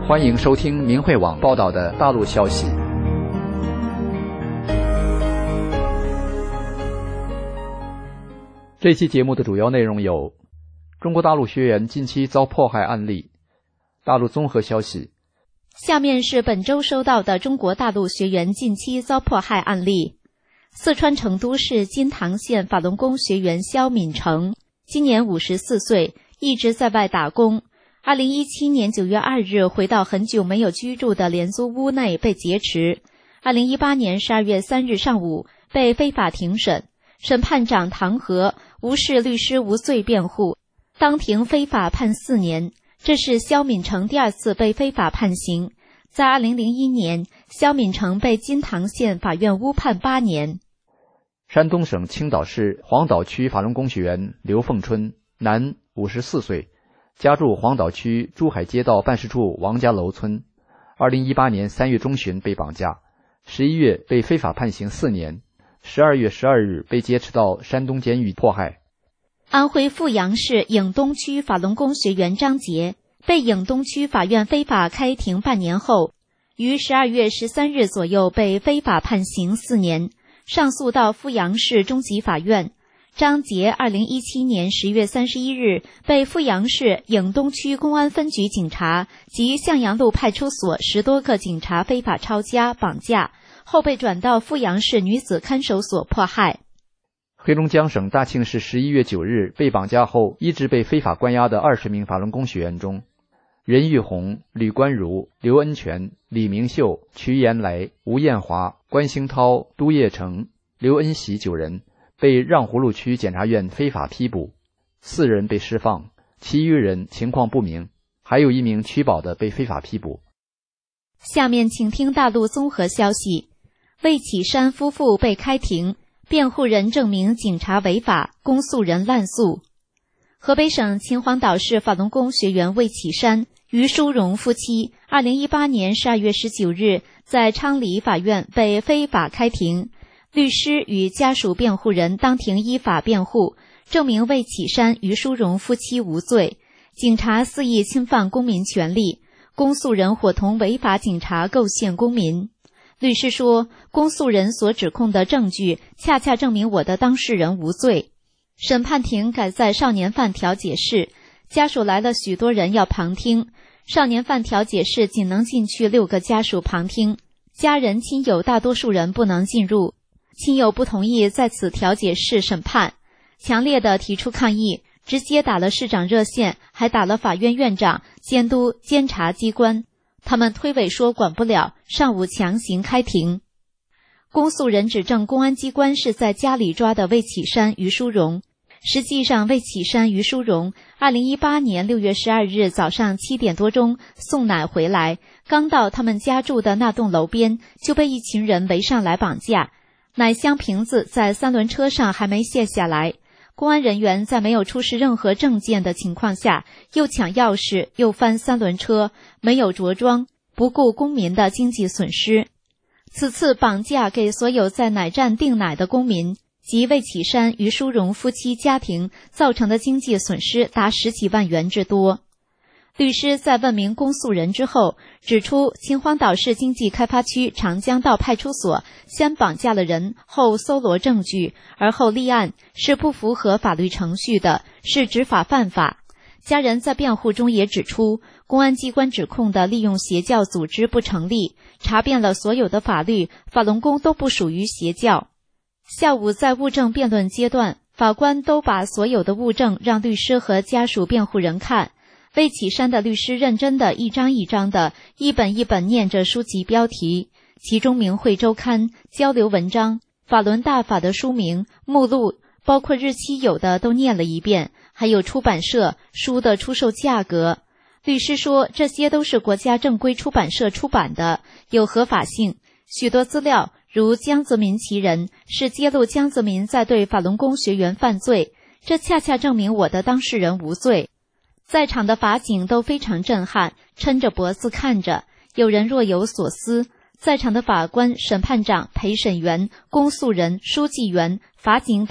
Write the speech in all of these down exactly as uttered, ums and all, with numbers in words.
欢迎收听明慧网报道的大陆消息。这期节目的主要内容有：中国大陆学员近期遭迫害案例，大陆综合消息。 下面是本周收到的中国大陆学员近期遭迫害案例。四川成都市金堂县法轮功学员肖敏成，今年五十四岁，一直在外打工。二零一七年九月二日回到很久没有居住的廉租屋内被劫持。二零一八年十二月三日上午被非法庭审，审判长唐和无视律师无罪辩护，当庭非法判四年。这是肖敏成第二次被非法判刑。在二零零一年，肖敏成被金堂县法院误判八年。 山东省青岛市黄岛区法轮功学员刘凤春，男，五十四岁，家住黄岛区珠海街道办事处王家楼村。二零一八年三月中旬被绑架，十一月被非法判刑四年，十二月十二日被劫持到山东监狱迫害。 安徽阜阳市颍东区法轮功学员张杰被颍东区法院非法开庭半年后，于十二月十三日左右被非法判刑四年，上诉到阜阳市中级法院。张杰二零一七年十月三十一日被阜阳市颍东区公安分局警察及向阳路派出所十多个警察非法抄家绑架，后被转到阜阳市女子看守所迫害。 黑龙江省大庆市十一月九日被绑架后一直被非法关押的二十名法轮功学员中，任玉红、吕关如、刘恩全、李明秀、瞿延来、吴艳华、关兴涛、都叶成、刘恩喜九人被让葫芦区检察院非法批捕，四人被释放，其余人情况不明，还有一名取保的被非法批捕。 下面请听大陆综合消息。魏启山夫妇被开庭，辩护人证明警察违法，公诉人滥诉。河北省秦皇岛市法轮功学员魏启山、于淑荣夫妻二零一八年十二月十九日在昌黎法院被非法开庭，律师与家属辩护人当庭依法辩护，证明魏启山、于淑荣夫妻无罪，警察肆意侵犯公民权利，公诉人伙同违法警察构陷公民。律师说，公诉人所指控的证据恰恰证明我的当事人无罪。审判庭改在少年犯调解室，家属来了许多人要旁听，少年犯调解室仅能进去六个家属旁听，家人亲友大多数人不能进入，亲友不同意在此调解室审判，强烈的提出抗议，直接打了市长热线，还打了法院院长、监督、监察机关。他们推诿说管不了，上午强行开庭。公诉人指证公安机关是在家里抓的魏启山、于淑荣。实际上，魏启山、于淑荣二零一八年六月十二日早上七点多钟送奶回来，刚到他们家住的那栋楼边，就被一群人围上来绑架。奶箱瓶子在三轮车上还没卸下来，公安人员在没有出示任何证件的情况下，又抢钥匙又翻三轮车，没有着装，不顾公民的经济损失。此次绑架给所有在奶站订奶的公民及魏启山、于淑荣夫妻家庭造成的经济损失达十几万元之多。律师在问明公诉人之后，指出秦皇岛市经济开发区长江道派出所先绑架了人，后搜罗证据，而后立案，是不符合法律程序的，是执法犯法。家人在辩护中也指出，公安机关指控的利用邪教组织不成立，查遍了所有的法律，法轮功都不属于邪教。下午在物证辩论阶段，法官都把所有的物证让律师和家属辩护人看。魏启山的律师认真的一张一张的一本一本念着书籍标题，其中明慧周刊、交流文章、法轮大法的书名、目录，包括日期有的都念了一遍，还有出版社、书的出售价格。律师说，这些都是国家正规出版社出版的，有合法性。许多资料如江泽民其人，是揭露江泽民在对法轮功学员犯罪，这恰恰证明我的当事人无罪。在场的法警都非常震撼，抻着脖子看着，有人若有所思。在场的法官、审判长、陪审员、公诉人、书记员、法警等，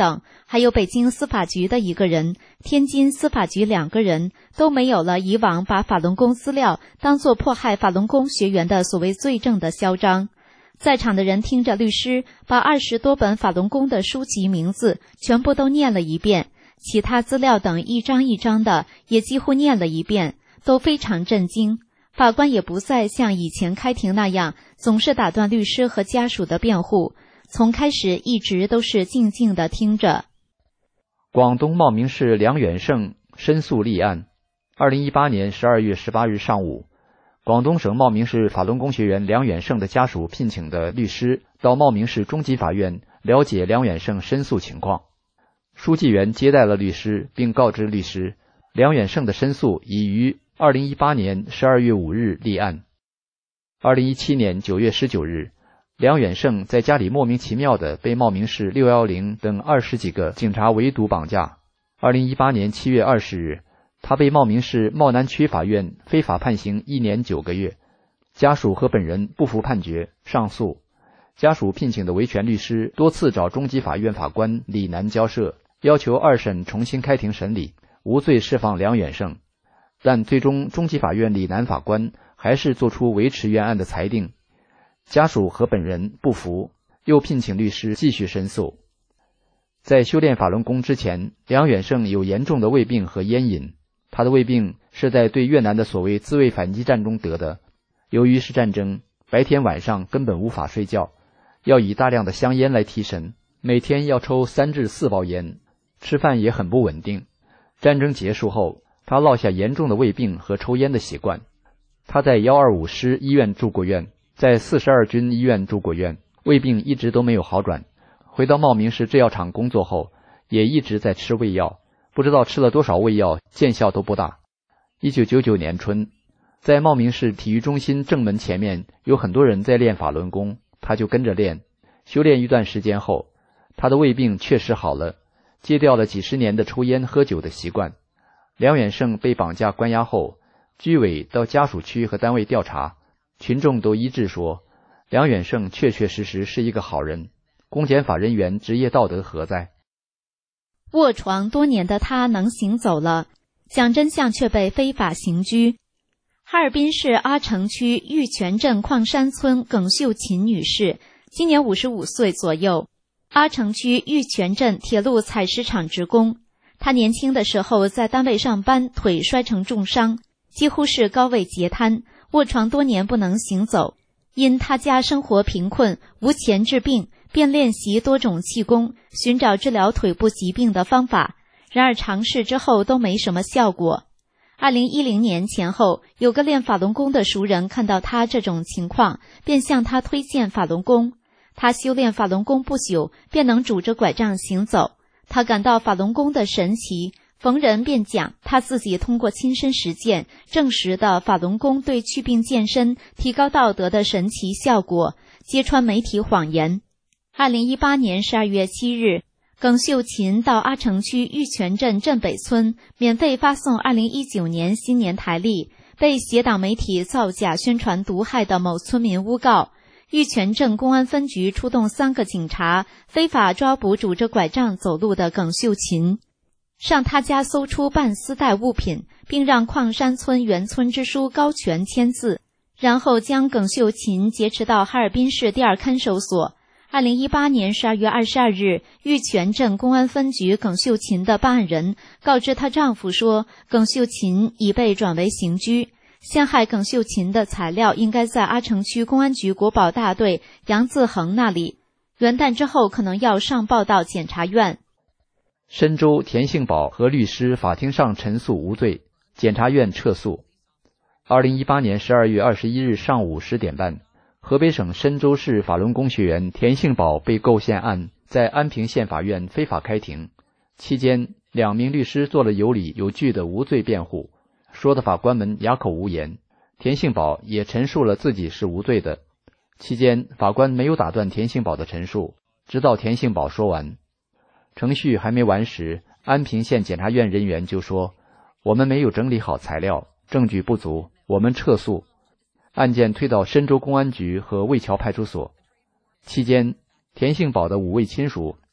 还有北京司法局的一个人，天津司法局两个人，都没有了以往把法轮功资料当作迫害法轮功学员的所谓罪证的嚣张。在场的人听着律师把二十多本法轮功的书籍名字全部都念了一遍，其他资料等一张一张的也几乎念了一遍，都非常震惊。法官也不再像以前开庭那样总是打断律师和家属的辩护，从开始一直都是静静地听着。 广东茂名市梁远胜申诉立案。二零一八年十二月十八日上午，广东省茂名市法轮功学员梁远胜的家属聘请的律师到茂名市中级法院了解梁远胜申诉情况。书记员接待了律师，并告知律师，梁远胜的申诉已于二零一八年十二月五日立案。二零一七年九月十九日，梁远胜在家里莫名其妙地被茂名市六一零等二十几个警察围堵绑架。二零一八年七月二十日，他被茂名市茂南区法院非法判刑一年九个月。家属和本人不服判决，上诉。家属聘请的维权律师多次找中级法院法官李楠交涉，要求二审重新开庭审理，无罪释放梁远胜。但最终中级法院李楠法官还是作出维持原案的裁定。家属和本人不服，又聘请律师继续申诉。在修炼法轮功之前，梁远胜有严重的胃病和烟瘾。他的胃病是在对越南的所谓自卫反击战中得的。由于是战争，白天晚上根本无法睡觉，要以大量的香烟来提神，每天要抽三至四包烟，吃饭也很不稳定。战争结束后，他落下严重的胃病和抽烟的习惯。他在一二五师医院住过院，在四十二军医院住过院，胃病一直都没有好转。回到茂名市制药厂工作后，也一直在吃胃药，不知道吃了多少胃药，见效都不大。一九九九年春，在茂名市体育中心正门前面有很多人在练法轮功，他就跟着练。修炼一段时间后，他的胃病确实好了，戒掉了几十年的抽烟喝酒的习惯。梁远胜被绑架关押后，居委到家属区和单位调查，群众都一致说，梁远胜确确实实是一个好人，公检法人员职业道德何在？ 卧床多年的他能行走了，讲真相却被非法刑拘。哈尔滨市阿城区玉泉镇矿山村耿秀琴女士，今年五十五岁左右，阿城区玉泉镇铁路采石场职工。她年轻的时候在单位上班，腿摔成重伤，几乎是高位截瘫，卧床多年不能行走。因他家生活贫困，无钱治病，便练习多种气功，寻找治疗腿部疾病的方法。然而尝试之后都没什么效果。二零一零年前后，有个练法轮功的熟人看到他这种情况，便向他推荐法轮功。他修炼法轮功不久，便能拄着拐杖行走。他感到法轮功的神奇，逢人便讲他自己通过亲身实践证实的法轮功对祛病健身、提高道德的神奇效果，揭穿媒体谎言。二零一八年十二月七日，耿秀琴到阿城区玉泉镇镇北村免费发送二零一九年新年台历，被邪党媒体造假宣传毒害的某村民诬告。玉泉镇公安分局出动三个警察，非法抓捕拄着拐杖走路的耿秀琴，上他家搜出半丝带物品，并让矿山村原村支书高全签字，然后将耿秀琴劫持到哈尔滨市第二看守所。二零一八年十二月二十二日，玉泉镇公安分局耿秀琴的办案人告知她丈夫说，耿秀琴已被转为刑拘。陷害耿秀琴的材料应该在阿城区公安局国保大队杨自恒那里，元旦之后可能要上报到检察院。 深州田姓宝和律师法庭上陈诉无罪，检察院撤诉。二零一八年十二月二十一日上午十点半，河北省深州市法轮功学员田姓宝被构陷案在安平县法院非法开庭。期间，两名律师做了有理有据的无罪辩护，说的法官们哑口无言。田姓宝也陈述了自己是无罪的。期间，法官没有打断田姓宝的陈述，直到田姓宝说完。程序还没完时，安平县检察院人员就说，我们没有整理好材料，证据不足，我们撤诉。案件推到深州公安局和魏桥派出所。期间，田姓宝的五位亲属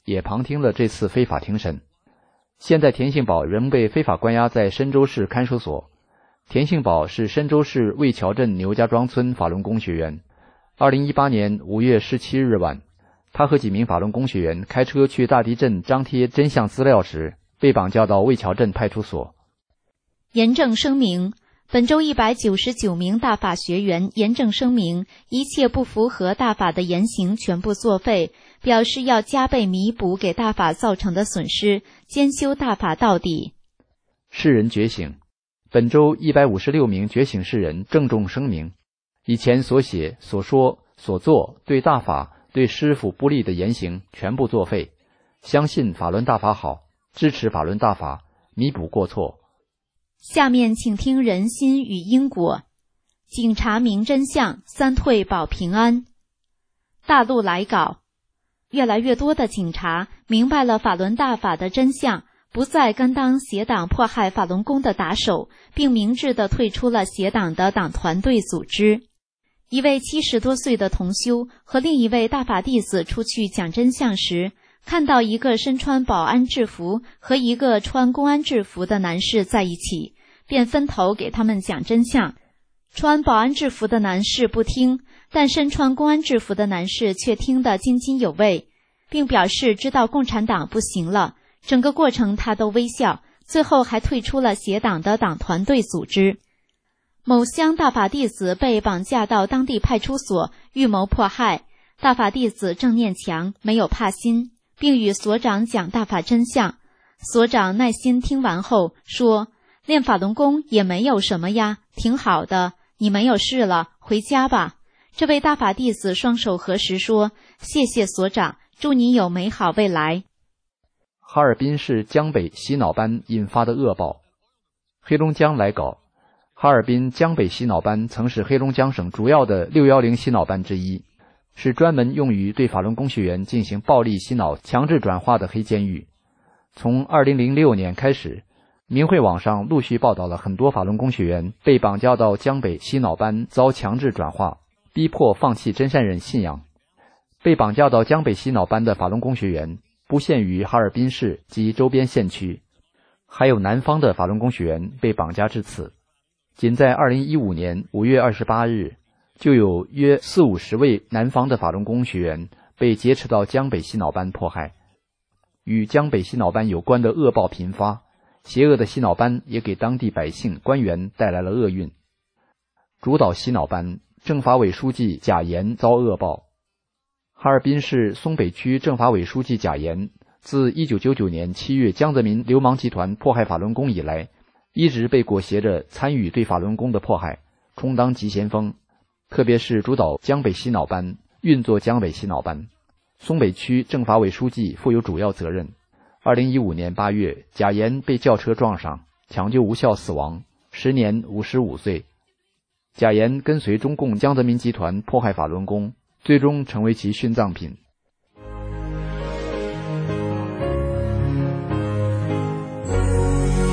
也旁听了这次非法庭审。现在田信宝仍被非法关押在深州市看守所。田信宝是深州市魏桥镇牛家庄村法轮功学员。二零一八年五月十七日晚，他和几名法轮功学员开车去大堤镇张贴真相资料时，被绑架到魏桥镇派出所。 严正声明，本周一百九十九名大法学员严正声明，一切不符合大法的言行全部作废，表示要加倍弥补给大法造成的损失，兼修大法到底。 世人觉醒，本周一百五十六名觉醒世人郑重声明，以前所写、所说、所做对大法、对师父不利的言行全部作废，相信法轮大法好，支持法轮大法，弥补过错。 下面请听人心与因果。警察明真相，三退保平安。大陆来稿，越来越多的警察明白了法轮大法的真相，不再甘当邪党迫害法轮功的打手，并明智地退出了邪党的党团队组织。一位七十多岁的同修和另一位大法弟子出去讲真相时，看到一个身穿保安制服和一个穿公安制服的男士在一起，便分头给他们讲真相。穿保安制服的男士不听，但身穿公安制服的男士却听得津津有味，并表示知道共产党不行了。整个过程他都微笑，最后还退出了邪党的党团队组织。某乡大法弟子被绑架到当地派出所，预谋迫害。大法弟子正念强，没有怕心，并与所长讲大法真相。所长耐心听完后说，练法轮功也没有什么呀，挺好的，你没有事了，回家吧。这位大法弟子双手合十说，谢谢所长，祝你有美好未来。 哈尔滨市江北洗脑班引发的恶报。黑龙江来稿，哈尔滨江北洗脑班曾是黑龙江省主要的六一零洗脑班之一，是专门用于对法轮功学员进行暴力洗脑强制转化的黑监狱。从二零零六年开始，明慧网上陆续报道了很多法轮功学员被绑架到江北洗脑班遭强制转化，逼迫放弃真善忍信仰。被绑架到江北洗脑班的法轮功学员不限于哈尔滨市及周边县区，还有南方的法轮功学员被绑架至此。仅在二零一五年五月二十八日，就有约四五十位南方的法轮功学员被劫持到江北洗脑班迫害。与江北洗脑班有关的恶报频发，邪恶的洗脑班也给当地百姓官员带来了厄运。主导洗脑班政法委书记贾岩遭恶报。哈尔滨市松北区政法委书记贾岩自一九九九年七月江泽民流氓集团迫害法轮功以来，一直被裹挟着参与对法轮功的迫害，充当急先锋，特别是主导江北洗脑班，运作江北洗脑班。松北区政法委书记负有主要责任。二零一五年八月，贾岩被轿车撞上，抢救无效死亡，时年五十五岁。贾岩跟随中共江泽民集团迫害法轮功，最终成为其殉葬品。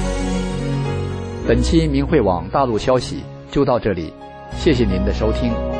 本期明慧网大陆消息就到这里，谢谢您的收听。